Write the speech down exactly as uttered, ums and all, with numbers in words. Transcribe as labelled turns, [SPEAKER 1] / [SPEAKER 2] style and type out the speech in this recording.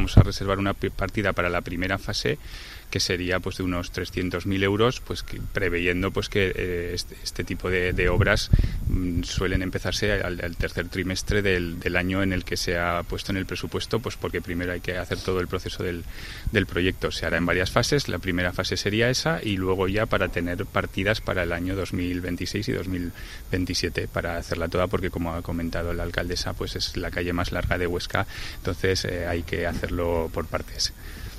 [SPEAKER 1] vamos a reservar una partida para la primera fase que sería pues de unos trescientos mil euros, pues que, preveyendo pues que eh, este, este tipo de, de obras mm, suelen empezarse al, al tercer trimestre del, del año en el que se ha puesto en el presupuesto, pues porque primero hay que hacer todo el proceso del, del proyecto. Se hará en varias fases, la primera fase sería esa y luego ya para tener partidas para el año dos mil veintiséis y dos mil veintisiete para hacerla toda, porque como ha comentado la alcaldesa, pues es la calle más larga de Huesca, entonces eh, hay que hacerlo por partes.